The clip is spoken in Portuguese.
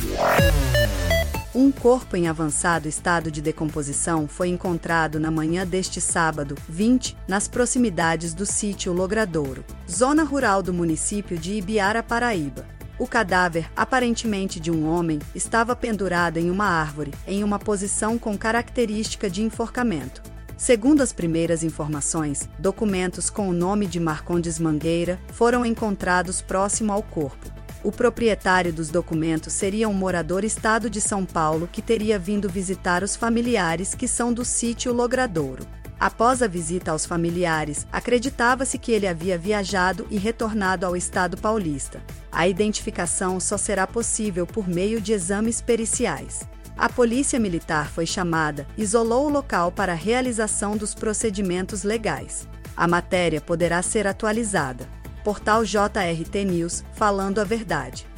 Um corpo em avançado estado de decomposição foi encontrado na manhã deste sábado, 20, nas proximidades do sítio Logradouro, zona rural do município de Ibiara, Paraíba. O cadáver, aparentemente de um homem, estava pendurado em uma árvore, em uma posição com característica de enforcamento. Segundo as primeiras informações, documentos com o nome de Marcondes Mangueira foram encontrados próximo ao corpo. O proprietário dos documentos seria um morador estado de São Paulo que teria vindo visitar os familiares que são do sítio Logradouro. Após a visita aos familiares, acreditava-se que ele havia viajado e retornado ao estado paulista. A identificação só será possível por meio de exames periciais. A polícia militar foi chamada, isolou o local para a realização dos procedimentos legais. A matéria poderá ser atualizada. Portal JRT News, falando a verdade.